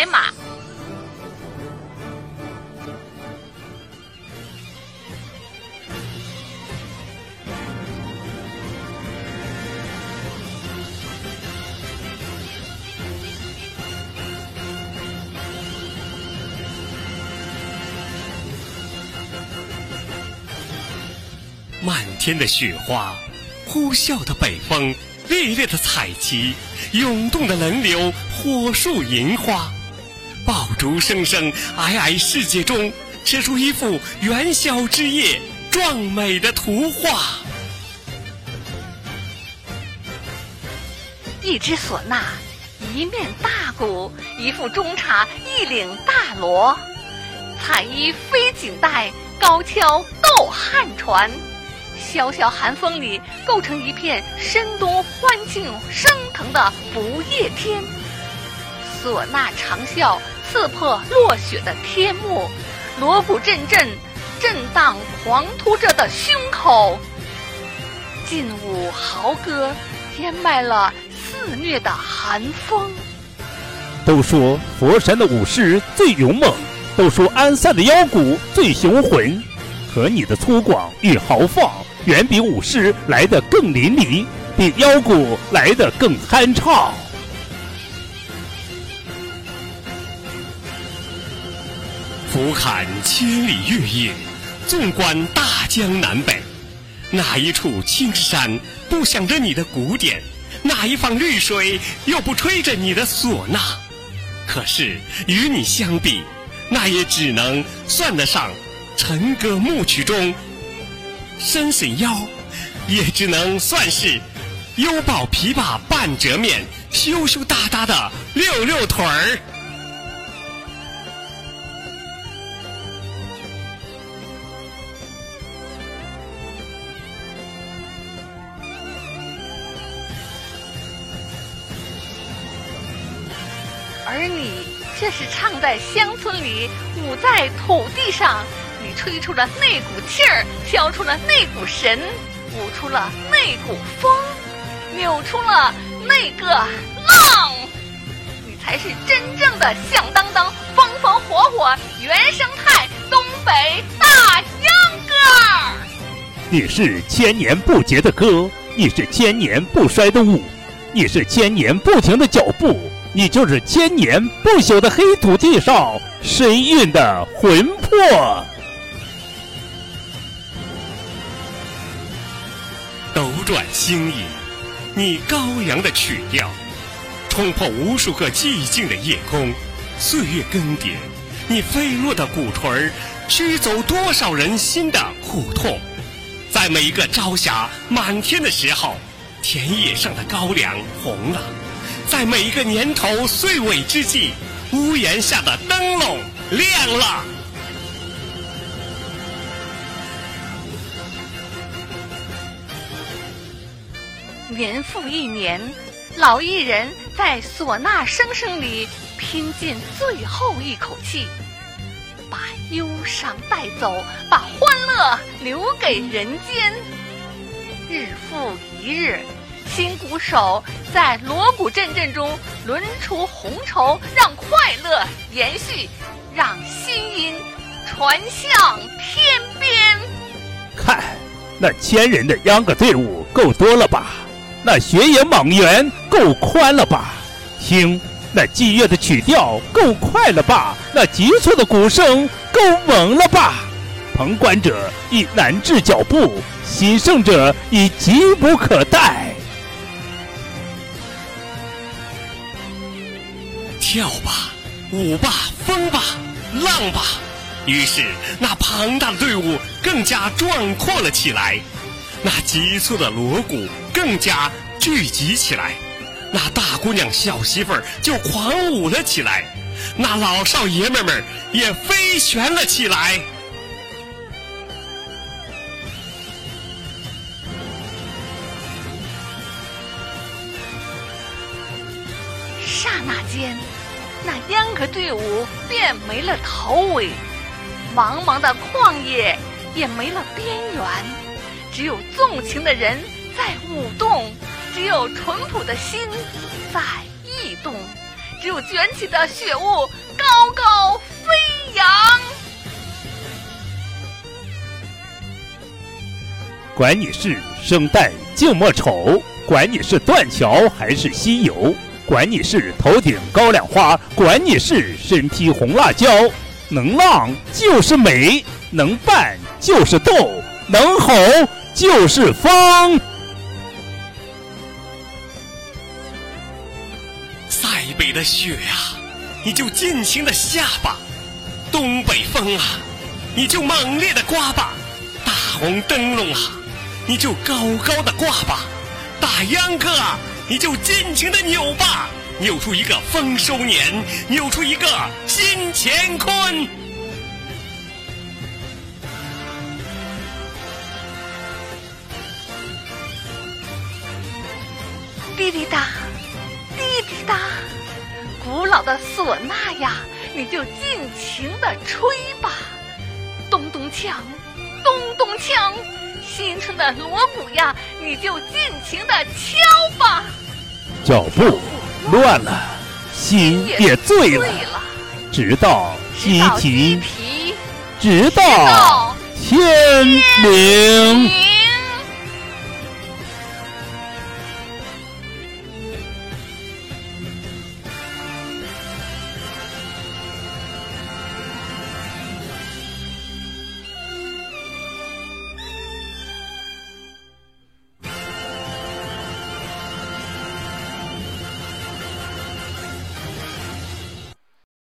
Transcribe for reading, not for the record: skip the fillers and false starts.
来马。 漫天的雪花，呼啸的北风，烈烈的彩旗，涌动的人流，火树银花，爆竹声声，皑皑世界中，写出一幅元宵之夜壮美的图画。 一支唢呐，一面大鼓，一副中叉，一领大锣，彩衣飞锦带，高跷斗汉船。萧萧寒风里，构成一片深冬欢庆升腾的不夜天。唢呐长啸，刺破落雪的天幕，锣鼓阵阵，震荡狂突着的胸口。劲舞豪歌，掩埋了肆虐的寒风。 都说佛山的武士最勇猛，都说安塞的腰鼓最雄浑，可你的粗犷与豪放远比武士来得更淋漓，比腰鼓来得更酣畅。 俯瞰千里月夜，纵观大江南北，哪一处青山不响着你的鼓点，哪一方绿水又不吹着你的唢呐？可是与你相比，那也只能算得上晨歌暮曲中伸伸腰，也只能算是犹抱琵琶半遮面，羞羞答答的溜溜腿儿。 而你却是唱在乡村里，舞在土地上，你吹出了那股气儿，敲出了那股神，舞出了那股风，扭出了那个浪，你才是真正的响当当、风风火火原生态东北大秧歌。 你是千年不竭的歌，你是千年不衰的舞，你是千年不停的脚步，你就是千年不朽的黑土地上神韵的魂魄。 斗转星移，你高扬的曲调冲破无数个寂静的夜空，岁月更迭，你飞落的鼓槌驱走多少人心的苦痛。在每一个朝霞满天的时候，田野上的高粱红了；在每一个年头岁尾之际，屋檐下的灯笼亮了。 年复一年，老艺人在唢呐声声里拼尽最后一口气，把忧伤带走，把欢乐留给人间。日复一日，新鼓手在锣鼓阵阵中轮出红绸，让快乐延续，让新音传向天边。 看，那千人的秧歌队伍够多了吧？那雪野莽原够宽了吧？听，那激越的曲调够快了吧？那急促的鼓声够猛了吧？旁观者已难置脚步，欣胜者已急不可待。 跳吧，舞吧，风吧，浪吧。于是那庞大的队伍更加壮阔了起来，那急促的锣鼓更加聚集起来，那大姑娘小媳妇儿就狂舞了起来，那老少爷们们也飞旋了起来。 刹那间，那秧歌队伍便没了头尾，茫茫的旷野也没了边缘，只有纵情的人在舞动，只有淳朴的心在驿动， 只有卷起的雪雾高高飞扬。 管你是生旦净末丑，管你是断桥还是西游，管你是头顶高粱花，管你是身披红辣椒，能浪就是美，能扮就是斗，能吼就是风。 塞北的雪啊，你就尽情的下吧；东北风啊，你就猛烈的刮吧；大红灯笼啊，你就高高的挂吧；大秧歌啊，你就尽情的扭吧，扭出一个丰收年，扭出一个新乾坤。 滴滴答，滴滴答，古老的唢呐呀，你就尽情的吹吧；咚咚锵，咚咚锵，新春的锣鼓呀，你就尽情的敲吧。 脚步乱了，心也醉了，直到鸡啼，直到天明。